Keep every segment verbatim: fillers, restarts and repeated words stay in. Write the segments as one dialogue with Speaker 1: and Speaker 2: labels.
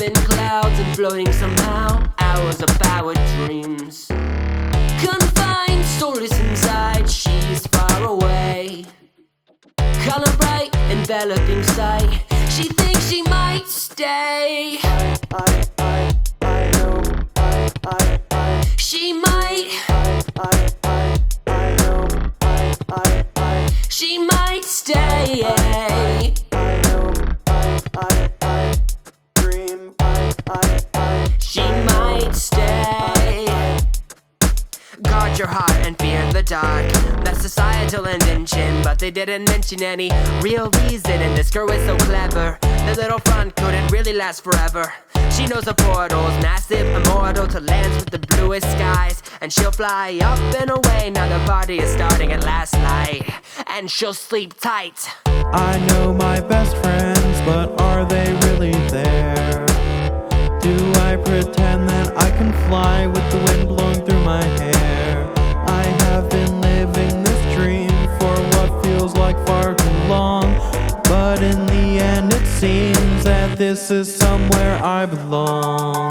Speaker 1: in clouds and floating somehow. Hours of our dreams. Confined, soulless inside, she's far away. Color bright, enveloping sight. She thinks she might stay. I, I, I, I know, I, I, I. She might. I, I, I, I know, I, I, I. She might stay. I, I know, I, I, I. Dream, I, I, I. She might stay. Guard your heart and fear the dark. That's societal invention, but they didn't mention any real reason. And this girl is so clever. The little front couldn't really last forever. She knows the portal's massive, immortal to lands with the bluest skies. And she'll fly up and away. Now the party is starting at last light, and she'll sleep tight.
Speaker 2: I know my best friends, but are they really there? Do I pretend that I can fly with the wind blowing through my hair? I have been living this dream for what feels like far too long, but in the end it seems that this is somewhere I belong.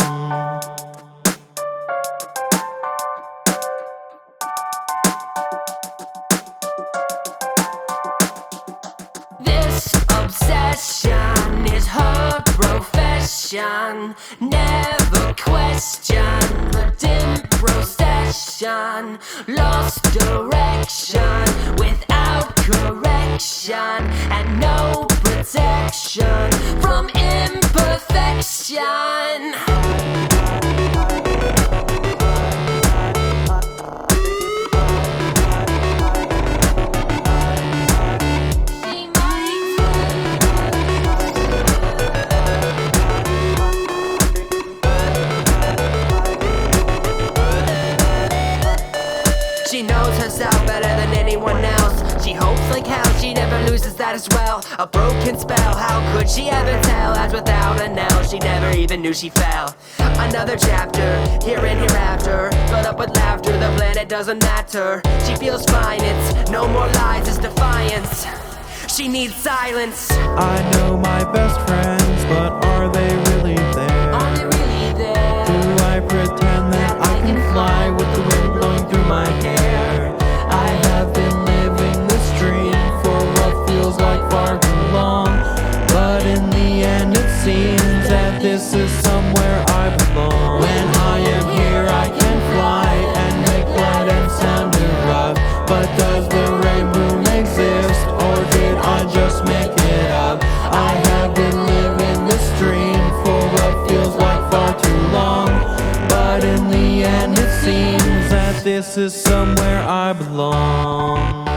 Speaker 1: This obsession is her profession. Never question the dim procession. Lost direction without correction, and no protection from imperfection. She knows herself better than anyone else. She hopes like hell she never loses that as well. A broken spell, how could she ever tell? As without a knell, she never even knew she fell. Another chapter, here and hereafter, filled up with laughter, the planet doesn't matter. She feels fine, it's no more lies, it's defiance. She needs silence.
Speaker 2: I know my best friends, but are they really there?
Speaker 1: Are they really there?
Speaker 2: Do I pretend that I can fly with the wind blowing through my hair? I have been living this dream for what feels like far too long, but in the end it seems that this is somewhere I belong. When I am here I can fly and make light and sound erupt, but does the rainbow exist, or did I just make it up? I have been living this dream for what feels like far too long, but in the end it seems that this is somewhere I belong.